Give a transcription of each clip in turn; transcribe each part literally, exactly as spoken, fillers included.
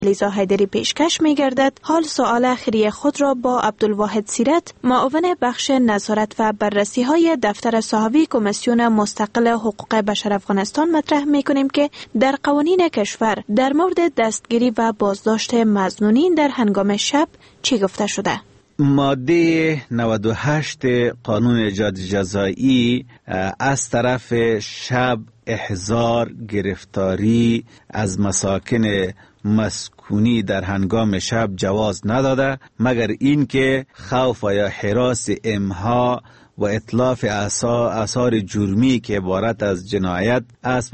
لیزا حیدری پیشکش می گردد حال سوال اخیری خود را با عبدالواحد سیرت معاون بخش نظارت و بررسی های دفتر صحافی کمیسیون مستقل حقوق بشر افغانستان مطرح می کنیم که در قوانین کشور در مورد دستگیری و بازداشت مظنونین در هنگام شب چی گفته شده؟ ماده نود و هشت قانون جنایی جزایی از طرف شب احضار گرفتاری از مساکن مسکونی در هنگام شب جواز نداده مگر اینکه خوف یا هراس امها و اطلاف آثار جرمی که عبارت از جنایت است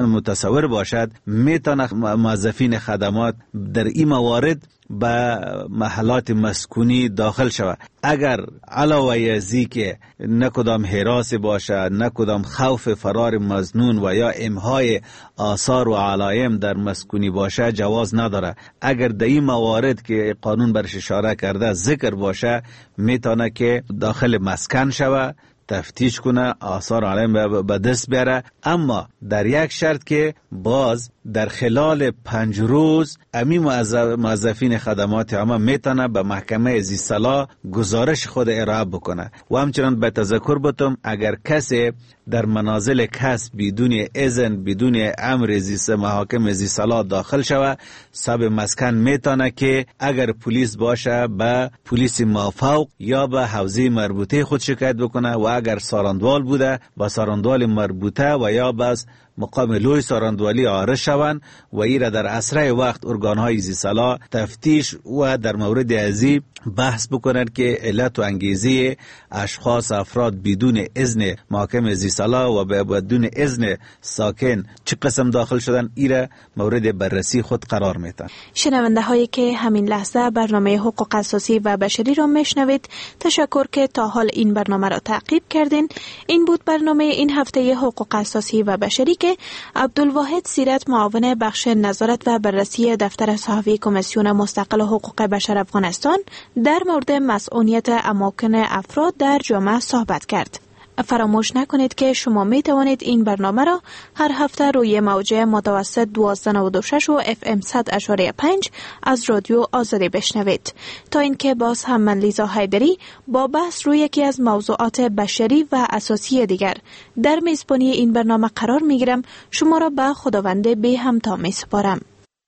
متصور باشد، میتونه موظفین خدمات در این موارد به محلات مسکونی داخل شود. اگر علاوه ازی که نکدام هراس باشد، نکدام خوف فرار مظنون و یا امهای آثار و علایم در مسکونی باشد جواز نداره. اگر در این موارد که قانون برش اشاره کرده ذکر باشه، میتونه که داخل مسکن شود، تفتیش کنه، آثار علایم به دست بیاره، اما در یک شرط که باز در خلال پنج روز امی موظفین خدمات عامه میتونه به محکمه زیصلاح گزارش خود ارائه بکنه. و همچنان به تذکر بتم اگر کسی در منازل کس بدون اذن بدون امر زیص محاکم زیصلاح داخل شود، صاحب مسکن میتونه که اگر پلیس باشه به پلیس مافوق یا به حوزه مربوطه خود شکایت بکنه و اگر ساراندوال بوده با ساراندوال مربوطه و یا بس مقام لوی ساراندوالی عارض شوند و ای را در اسرع وقت ارگانهای زیصلاح تفتیش و در مورد ازی بحث بکنند که علت و انگیزه اشخاص افراد بدون اذن محکم زیصلاح و بدون اذن ساکن چه قسم داخل شدن ای را مورد بررسی خود قرار میتن. شنونده هایی که همین لحظه برنامه حقوق اساسی و بشری را میشنوید، تشکر که تا حال این برنامه را تعقیب کردین. این بود برنامه این هفته حقوق اساسی و بشری که عبدالواحد سیرت معاون بخش نظارت و بررسی دفتر صحافی کمیسیون مستقل حقوق بشر افغانستان در مورد مسئولیت اماکن افراد در جامعه صحبت کرد. فراموش نکنید که شما می توانید این برنامه را هر هفته روی موجه متوسط دوازده نود و شش و اف ام صد اشاره پنج از رادیو آزادی بشنوید. تا اینکه باز هم من لیزا حیدری با بحث روی یکی از موضوعات بشری و اساسی دیگر در میزبانی این برنامه قرار می گیرم. شما را به خداوند بی همتا می سپارم.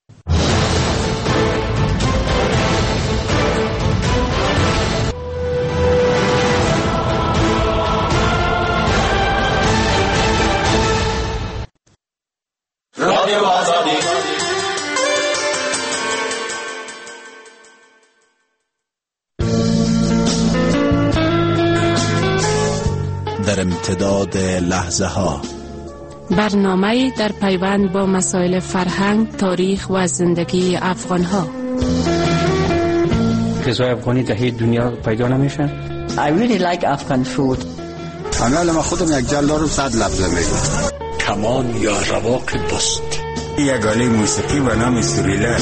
رادیو آزادی. در امتداد لحظه ها، برنامه در پیوند با مسائل فرهنگ، تاریخ و زندگی افغان ها. غذای افغانی در هیچ دنیا پیدا نمیشه. I really like Afghan food. انا ما خودم یک جل دارم صد لفظه میگم. کمان یا رواق بست، یک آله موسیقی و نام سوریله.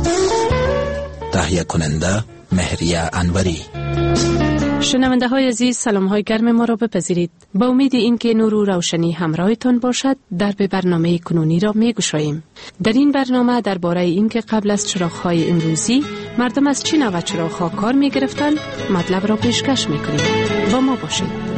تهیه کننده مهریه انوری. شنونده های عزیز، سلام های گرم ما را بپذیرید. با امید اینکه نور و روشنی همراهتان باشد، در به برنامه کنونی را می گشاییم. در این برنامه درباره اینکه قبل از چراغ‌های امروزی مردم از چه نوع چراغ‌ها کار می گرفتند مطلب را پیشکش می کنیم. با ما باشید.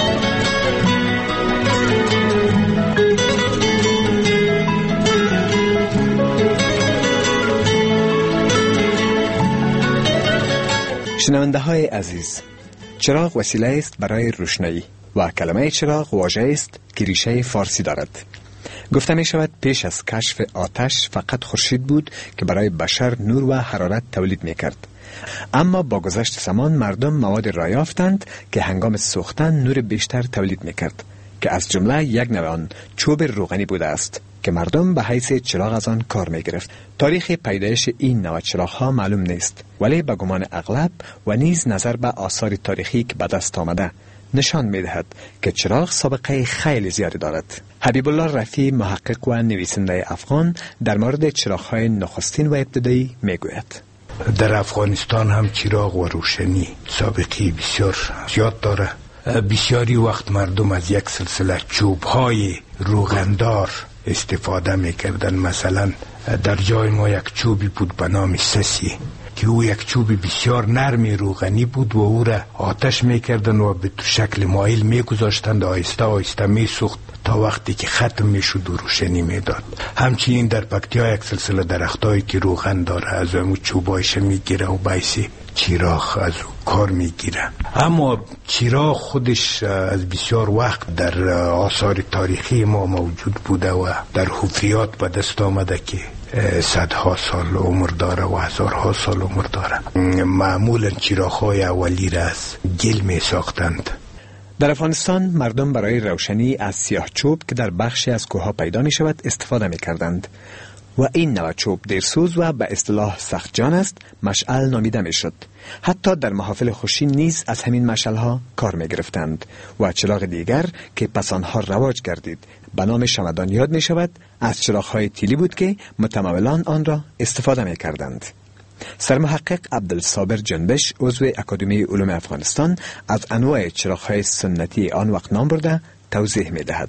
شنونده های عزیز، چراغ وسیله است برای روشنایی و کلمه چراغ واژه است که ریشه فارسی دارد. گفته می شود پیش از کشف آتش فقط خورشید بود که برای بشر نور و حرارت تولید می کرد. اما با گذشت زمان مردم مواد را یافتند که هنگام سوختن نور بیشتر تولید می کرد که از جمله یک نوع آن چوب روغنی بوده است که مردم به حیث چراغ از آن کار می گرفت. تاریخ پیدایش این نوع چراغ ها معلوم نیست، ولی به گمان اغلب و نیز نظر به آثار تاریخی که به دست آمده نشان می دهد که چراغ سابقه خیلی زیادی دارد. حبیب الله رفیع، محقق و نویسنده افغان، در مورد چراغ های نخستین و ابتدایی می گوید. در افغانستان هم چراغ و روشنی سابقه بسیار زیاد داره. بسیاری وقت مردم از یک سلسله چوب های روغندار استفاده میکردن. مثلا در جای ما یک چوبی بود به نام سسی که او یک چوب بسیار نرمی روغنی بود و او را آتش میکردن و به شکل مایل میگذاشتند، آهسته آهسته میسوخت تا وقتی که ختم میشد و روشنی میداد. همچنین در پکتیا یک سلسله درختایی که روغن داره از اون چوبایش میگیره و باعث چراغ از او کار میگیره. اما چراغ خودش از بسیار وقت در آثار تاریخی ما موجود بوده و در حفریات به دست آمده که صدها سال عمر داره و هزارها سال عمر داره. معمولا چراغ‌های اولی را از گل می ساختند. در افغانستان مردم برای روشنی از سیاه چوب که در بخشی از کوهها پیدا می شود استفاده می کردند و این نوع چوب دیرسوز و به اصطلاح سخت جان است مشعل نامیده می شد. حتی در محافل خوشی نیز از همین مشعلها کار می گرفتند و چراغ دیگر که پس آنها رواج گردید به نام شمعدان یاد می شود از چراغ‌های تیلی بود که متمولان آن را استفاده می کردند. سرمحقق عبدالصابر جنبش عضو اکادمی علوم افغانستان از انواع چراغ‌های سنتی آن وقت نام برده توضیح می دهد.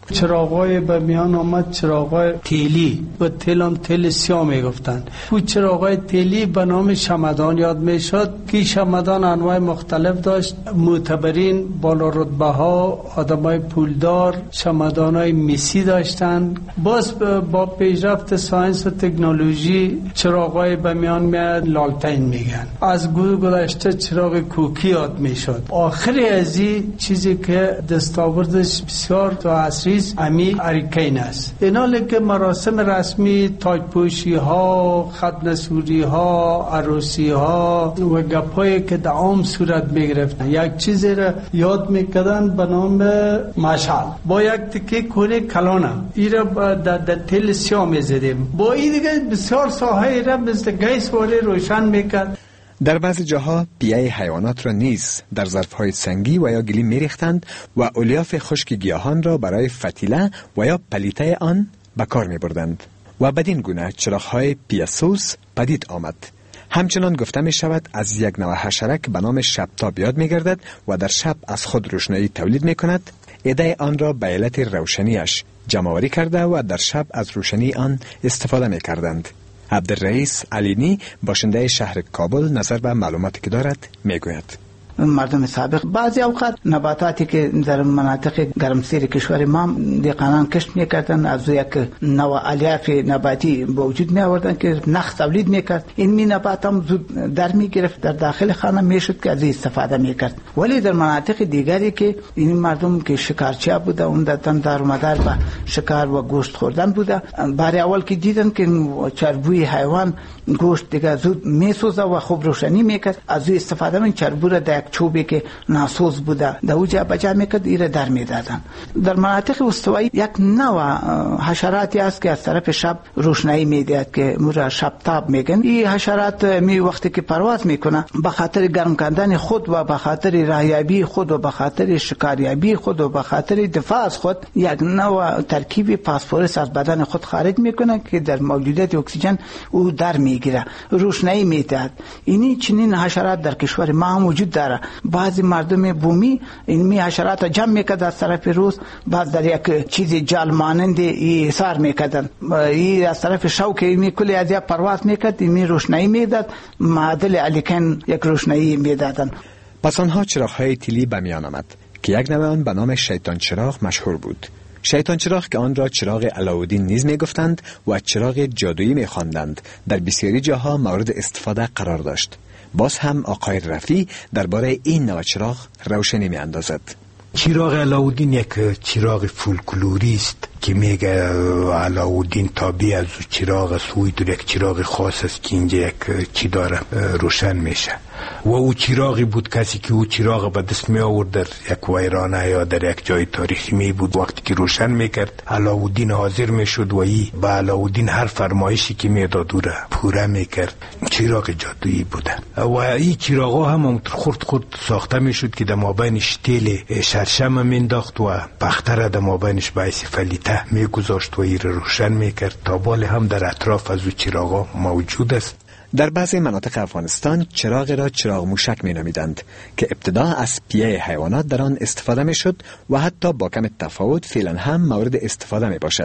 چراغای به میان آمد چراغای تیلی و تیلم تیل سیاه می گفتن. او چراغای تیلی به نام شمعدان یاد می شد که شمعدان انواع مختلف داشت. معتبرین بالا رتبه ها آدمای پولدار شمعدان های میسی داشتن. باز با پیشرفت ساینس و تکنولوژی چراغای به میان میاد لالتین میگن. از گذشته چراغ کوکی یاد می شد. آخری از این چیزی که دستاوردش بسیار تا عصری امی اریکین است. اینا لکه مراسم رسمی تاجپوشی ها، ختم سوری ها، عروسی ها و گپایی که در عام صورت میگرفتن یک چیزی را یاد میکردن به نام مشعل با یک تکه کوره کلانه ای را در تیل سیاه میزدیم. با این دیگه بسیار ساحه را مثل گیس ولی روشن میکرد. در بعض جاها پیه حیوانات را نیز در ظرفهای سنگی و یا گلی میریختند و الیاف خشک گیاهان را برای فتیله و یا پلیته آن به کار میبردند و بدین گونه چراغ‌های پیه‌سوز پدید آمد. همچنان گفته می شود از یک نوع حشرک به نام شبتاب یاد می گردد و در شب از خود روشنایی تولید می کند. عده آن را به علت روشنیش جمع‌آوری کرده و در شب از روشنی آن استفاده می کردند. عبدالرئیس علینی باشنده شهر کابل نظر به معلوماتی که دارد میگوید. مردم سابق بعضی اوقات نباتاتی که در مناطق گرمسیر کشور ما دهقانان کشت میکردن از یک نوع الیاف نباتی به وجود می آوردن که نخ تولید میکرد. این می نبات هم زود در میگرفت در داخل خانه میشد که از این استفاده میکرد. ولی در مناطق دیگری که این مردم که شکارچی بوده اون دتن در مدار به شکار و گوشت خوردن بوده برای اول که دیدن که چربوی حیوان گوشت دیگه زود میسوزه و خوب روشنی میکرد از این استفاده من چربو را در چوبی که ناسوز بوده در اوجا بجا میکرد ایره در میدادن. در مناطق استوایی یک نوع حشراتی است که از طرف شب روشنایی میدهد که مورا شبتاب میگن. این حشرات می وقتی که پرواز میکنه به خاطر گرم کردن خود و به خاطر راهیابی خود و به خاطر شکاریابی خود و به خاطر دفاع از خود یک نوع ترکیب فسفرس از بدن خود خارج میکنه که در موجودیت اکسیژن او در میگیره روشنایی میدهد. اینی چنین حشرات در کشور ما هم وجود داره. بعضی مردم بومی این می حشرات جمع میکرد از طرف روز بعد در یک چیز جال مانند ایثار میکردن. این از طرف شوک می کلی از یک پرواز میکرد می روشنایی میداد معادل الیکن یک روشنایی میدادن. پس آنها چراغ‌های تیلی به میان آمد که یک نوع آن به نام شیطان چراغ مشهور بود. شیطان چراغ که آن را چراغ علاودین نیز می گفتند و چراغ جادویی می خواندند در بسیاری جاها مورد استفاده قرار داشت. باز هم آقای رفی درباره این نوع چراغ روشنی می اندازد. چراغ علاودین یک چراغ فولکلوری است که میگه علاودین تابع از چراغ است. او یک چراغ خاص است که اینجا یک چی داره روشن میشه و او چراغی بود کسی که او چراغ به دست می آورد در یک ویرانه یا در یک جای تاریخی می بود وقتی که روشن میکرد علاودین حاضر میشد و ای به علاودین هر فرمایشی که میداد او را پوره میکرد. چراغ جادویی بوده و این چراغ ها هم خرد خرد ساخته میشد که در مابینش تیل شرشم مینداخت و پختر در مابینش باعث فلیته میگذاشت و ای را روشن میکرد. تا بال هم در اطراف از او چراغ ها موجود است. در بعضی مناطق افغانستان چراغ را چراغ موشک می نامیدند که ابتدا از پیه حیوانات در آن استفاده می شد و حتی با کم تفاوت فعلا هم مورد استفاده می باشد.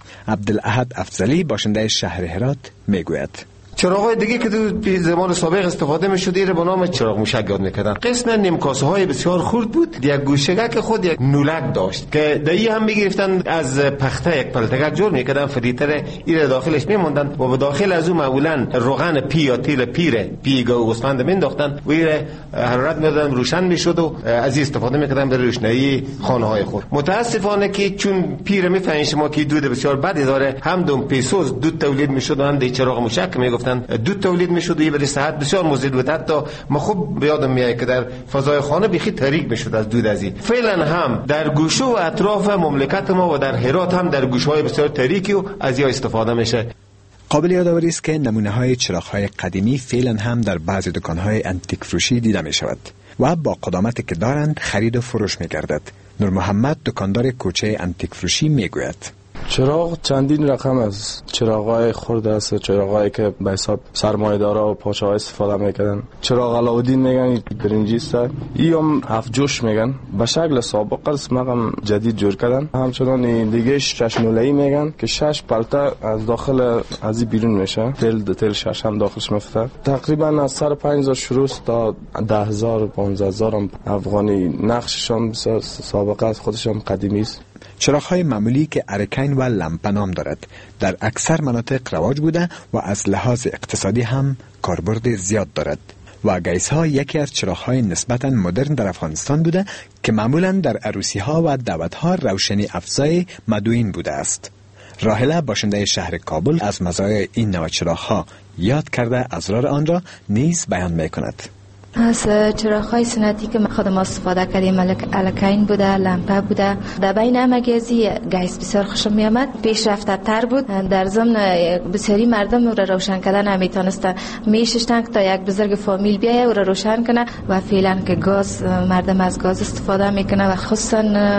عبدالاحد افضلی باشنده شهر هرات میگوید چراغ‌های دیگه که تو زمان سابق استفاده می‌شد ایره به نام چراغ موشک یاد می‌کردن. قسم نیمکاسه‌های بسیار خرد بود، یک گوشگک خود یک نولک داشت که دایی هم می‌گرفتن از پخته یک پلتگک جور می‌کردن، فریتر ایره داخلش می‌موندن و به داخل از اون معمولاً روغن پی یا تیل پیره پیگا و گوسفند می‌انداختن و ایره حرارت می‌دادن روشن می‌شد و از این استفاده می‌کردن برای روشنایی خانه‌های خود. متأسفانه که چون پیر می‌فهمید شما که دود بسیار بدی داره، هم دم پیسوز دود تولید می‌شد و هم دی چراغ موشک می‌گفت دود تولید میشد و این برای صحت بسیار مضر بود. حتی ما خوب یادم میاد که در فضای خانه بخی تاریک میشد از دود از این. فعلا هم در گوشه و اطراف مملکت ما و در هرات هم در گوشه‌های بسیار تاریکی و از این استفاده میشه. قابل یادآوری است که نمونه‌های چراغ‌های قدیمی فعلا هم در بعضی دکان‌های انتیک فروشی دیده می‌شود و با قدامتی که دارند خرید و فروش می‌گردد. نور محمد دکاندار کوچه انتیک فروشی میگوید چراغ چندین رقم از چراغ‌های خرد است، چراغ‌هایی که به حساب سرمایه‌دارا و پاچه‌ها استفاده می‌کردن. چراغ علاودین میگن برنجی است، اینم هفت جوش میگن. به شکل سابق است مقام جدید جور کردن. همچنان دیگه شش نوله‌ای میگن که شش پلته از داخل از بیرون میشه. تل تل شش هم داخلش میفته. تقریبا از سر پنج هزار شروع تا ده هزار پانزده هزار افغانی. نقششون سابق است، خودشون قدیمی است. چراغ‌های معمولی که ارکین و لمپه نام دارد در اکثر مناطق رواج بوده و از لحاظ اقتصادی هم کاربرد زیاد دارد و گیس‌ها یکی از چراغ‌های نسبتاً مدرن در افغانستان بوده که معمولاً در عروسی‌ها و دعوت‌ها روشنی افزای مدوین بوده است. راهله باشنده شهر کابل از مزایای این نوع چراغ‌ها یاد کرده اسرار آن را نیز بیان می‌کند. از چراغ‌های سنتی که خودم استفاده کردیم الکین بوده، لمپه بوده. در بین همگیزی گیس بسیار خوشم میامد، پیشرفته تر بود. در ضمن بسیاری مردم او را روشن کردن نمیتونستن، میششتن تا یک بزرگ فامیل بیایه او را روشن کنه و فعلا که گاز مردم از گاز استفاده میکنه و خصوصا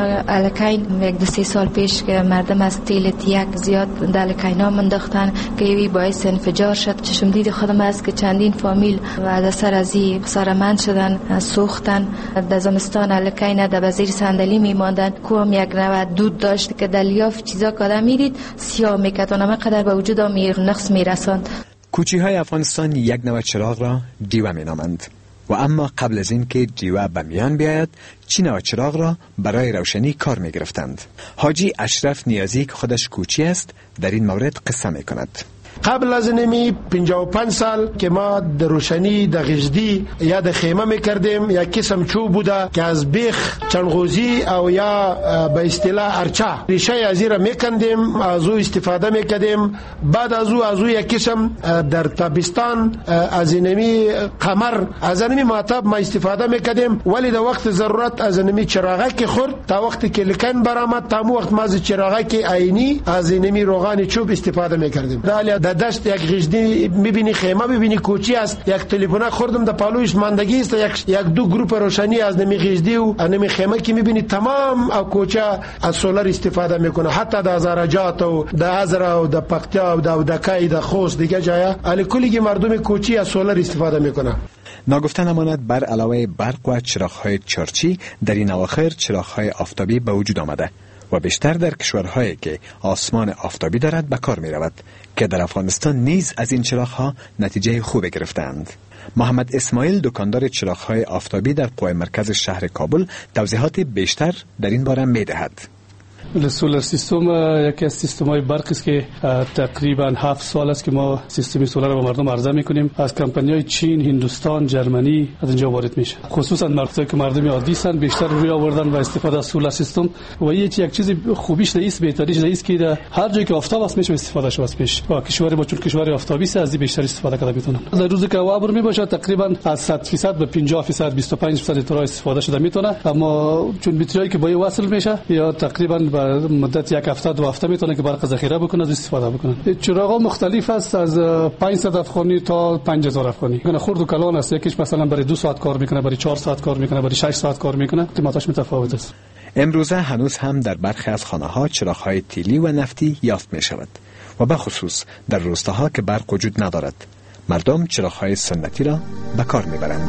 الکین یک دو سه سال پیش که مردم از تیل تیک زیاد در الکینا منداختن که وی باعث انفجار شد. چشم دید خودم است که چندین فامیل و از سر ازی من شدن، سوختن. در زمستان الکین در وزیر صندلی میماندن. کوم یک نوع دود داشت که در لیاف چیزا که آدم میدید سیاه میکرد و نمقدر به وجود آمیر نقص میرساند. کوچی های افغانستان یک نوع چراغ را دیوه مینامند و اما قبل از این که دیوه به میان بیاید چی نوع چراغ را برای روشنی کار میگرفتند. حاجی اشرف نیازی که خودش کوچی است در این مورد قصه میکند. قبل از نمی پنجاه و پنج سال که ما در روشنی در غجدی یا در خیمه میکردیم، یک قسم چوب بوده که از بیخ چنگوزی او یا به اصطلاح ارچه ریشه از این را میکندیم، از او استفاده میکردیم. بعد از او از او یک قسم در تابستان از اینمی قمر از اینمی ماتب ما استفاده میکردیم، ولی در وقت ضرورت از اینمی چراغه که خورد تا وقتی که لکن برآمد تا وقت ما از چراغه که عینی از اینمی روغن چوب استفاده میکردیم. در دشت یک غجدی میبینی، خیمه میبینی کوچی است، یک تلفن خوردم در پالویش ماندگی است، یک یک دو گروپ روشنی از نمی غجدی و نمی خیمه که میبینی تمام او کوچه از سولار استفاده میکنه. حتی در زراجات و در ازرا و در پکتیا و در دکای در خوست دیگه جایا علی کلی مردم کوچی از سولار استفاده میکنه. ناگفته نماند بر علاوه برق و چراغ‌های چارچی در این اواخر چراغ‌های آفتابی به وجود آمده و بیشتر در کشورهایی که آسمان آفتابی دارد به کار می رود که در افغانستان نیز از این چراغ‌ها نتیجه خوب گرفتند. محمد اسماعیل دکاندار چراغ‌های آفتابی در قوه مرکز شهر کابل توضیحات بیشتر در این باره می دهد. سولار سیستم یکی از سیستم‌های برق است که تقریبا هفت سال است که ما سیستم سولار رو به مردم عرضه می‌کنیم. از کمپانی‌های چین، هندوستان، جرمنی از اینجا وارد میشه. خصوصا مردمی که مردم عادی هستند بیشتر روی آوردن و استفاده از سولار سیستم و یک یک چیز خوبیش نیست، بهتریش نیست که در هر جایی که آفتاب است میشه استفاده شو است پیش. و کشور ما چون کشور آفتابی است از این بیشتر استفاده کرده میتونن. در روزی که هوا می باشه تقریبا از صد درصد به پنجاه درصد بیست و پنج درصد اطلاع استفاده شده میتونه، اما چون بطریایی که با وصل میشه یا تقریبا مدت یک هفته دو هفته میتونه که برق ذخیره بکنه و استفاده بکنه. چراغا مختلف است از پانصد افغانی تا پنج هزار افغانی. یعنی خرد و کلان است، یکیش مثلا برای دو ساعت کار میکنه، برای چهار ساعت کار میکنه، برای شش ساعت کار میکنه، قیمتش متفاوت است. امروزه هنوز هم در برخی از خانه‌ها چراغ‌های تیلی و نفتی یافت می‌شود و به خصوص در روستاها که برق وجود ندارد مردم چراغ‌های سنتی را به کار می‌برند.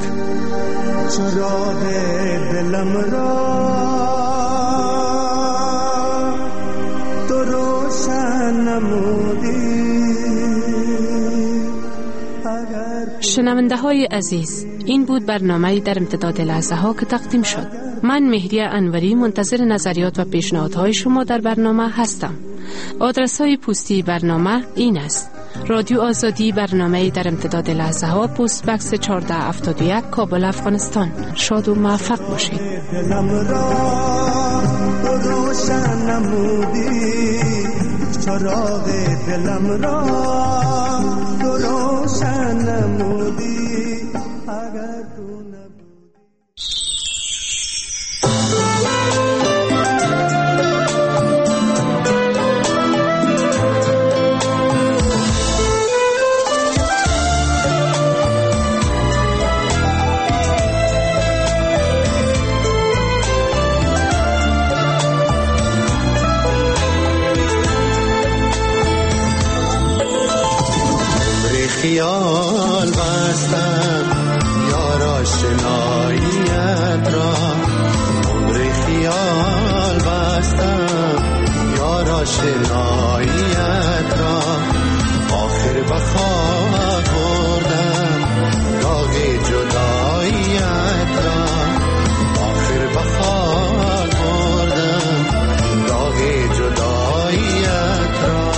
چراغ دلم را تو روشن شنونده های عزیز، این بود برنامه در امتداد لحظه ها که تقدیم شد. من مهریه انوری منتظر نظریات و پیشنهادهای شما در برنامه هستم. آدرس های پستی برنامه این است: رادیو آزادی، برنامه در امتداد لحظه ها، پست بکس چهارده هفتاد و یک، کابل، افغانستان. شاد و موفق باشید. دلم را تو روشن نمودی، چراغ دلم را تو روشن نمودی، اگر تو خیال بستم یار آشناییت را، عمر خیال بستم یار آشناییت را، آخر بخواب بردم داغ جداییت را، آخر بخواب بردم داغ جداییت را.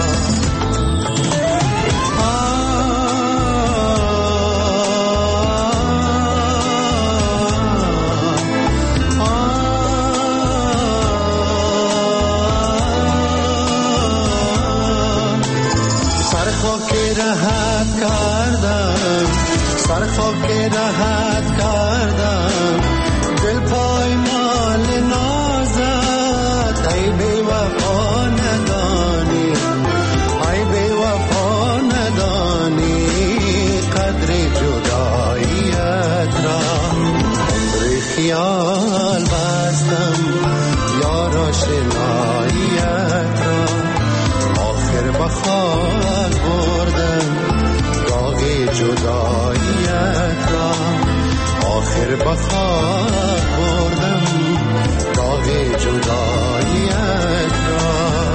سر خاک راحت کردم، دل پای مال نازت، ای بی وفا ندانی، ای بی وفا ندانی قدر جداییت را. عمر خیال بستم یار آشناییت را، آخر بخواب بردم داغ جداییت را، آخر بخواب بردم داغ جداییت را.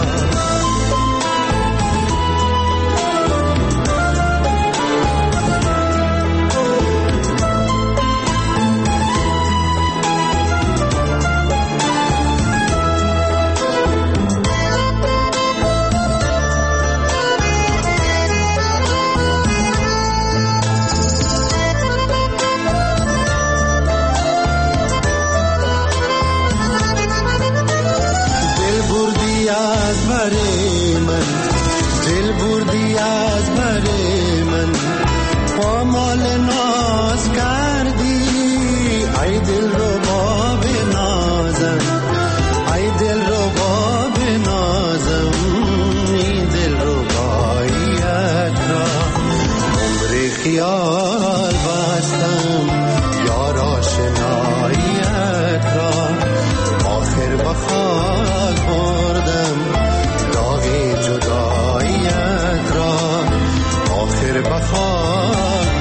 دل بردی از بر من، پامال ناز کردی، ای دل رو باب نازم، ای دل رو باب نازم، ای دل رو باییت را. عمر خیال بستم یار آشناییت را، آخر بخواب بردم داغ جداییت را، آخر بخواب